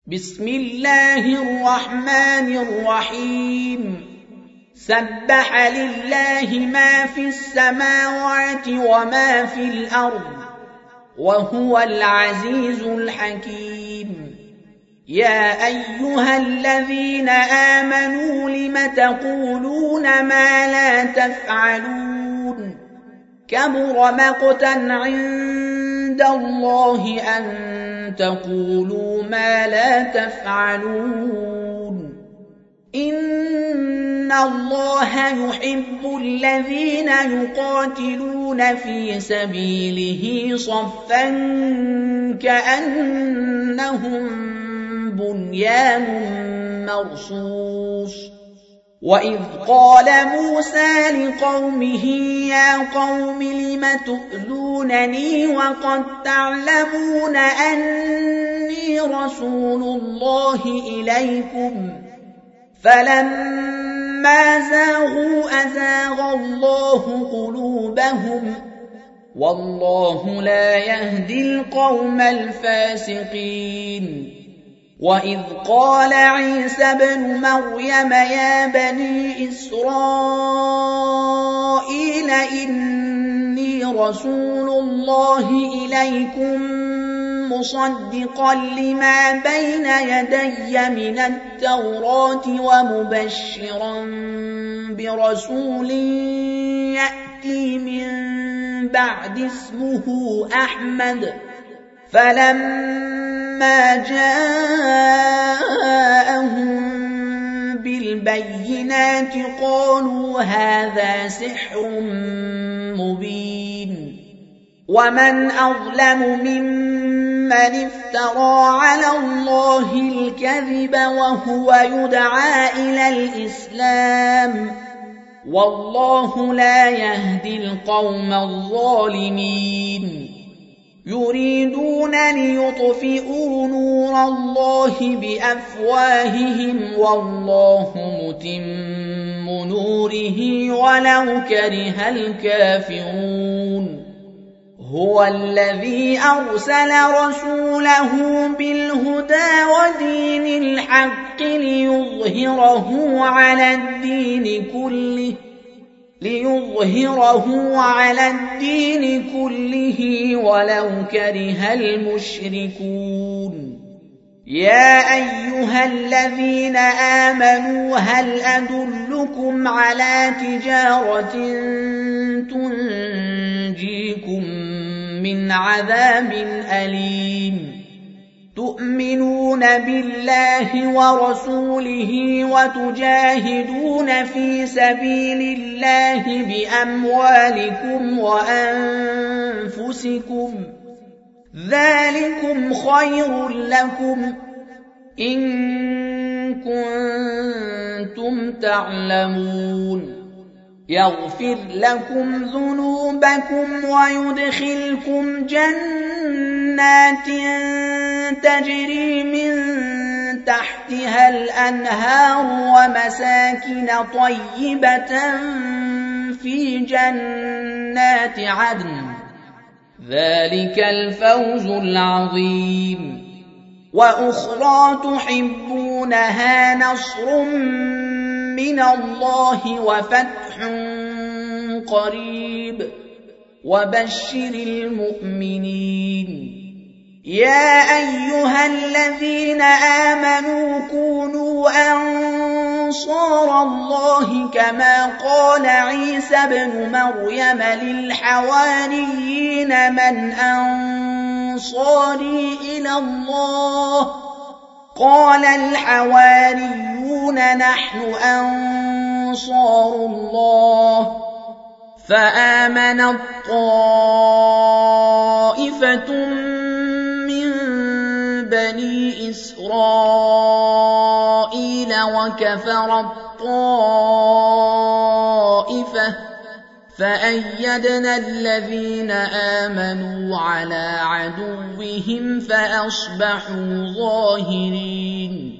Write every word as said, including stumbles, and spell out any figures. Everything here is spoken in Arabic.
بسم الله الرحمن الرحيم سبح لله ما في السماوات وما في الأرض وهو العزيز الحكيم يا أيها الذين آمنوا لم تقولون ما لا تفعلون كبر مقتا عند الله أن تقولوا ما لا تفعلون إن الله يحب الذين يقاتلون في سبيله صفا كأنهم بنيان مرصوص وإذ قال موسى لقومه يا قوم لم تؤذونني وقد تعلمون أني رسول الله إليكم فلما زاغوا أزاغ الله قلوبهم والله لا يهدي القوم الفاسقين وإذ قال عيسى ابن مريم يا بني إسرائيل إني رسول الله إليكم مصدقا لما بين يدي من التوراة ومبشرا برسول يأتي من بعد اسمه أحمد فلما جاءهم بالبينات قالوا هذا سحر مبين ومن أظلم ممن افترى على الله الكذب وهو يدعى إلى الإسلام والله لا يهدي القوم الظالمين يريدون ليطفئوا نور الله بأفواههم والله متم نوره ولو كره الكافرون هو الذي أرسل رسوله بالهدى ودين الحق ليظهره على الدين كله ليظهره على الدين كله ولو كره المشركون يا أيها الذين آمنوا هل أدلكم على تجارة تنجيكم من عذاب أليم تؤمنون بالله ورسوله وتجاهدون في سبيل الله بأموالكم وأنفسكم ذلكم خير لكم إن كنتم تعلمون يغفر لكم ذنوبكم ويدخلكم جنات تجري من تحتها الأنهار ومساكن طيبة في جنات عدن ذلك الفوز العظيم وأخرى تحبونها نصر من الله وفتح قريب وبشر المؤمنين يا أيها الذين آمنوا كونوا أنصار الله كما قال عيسى ابن مريم للحواريين من أنصاري إلى الله قال الحواريون نحن أنصار الله فآمنت طائفة من بني إسرائيل وكفرت طائفة فأيدنا الذين آمنوا على عدوهم فأصبحوا ظاهرين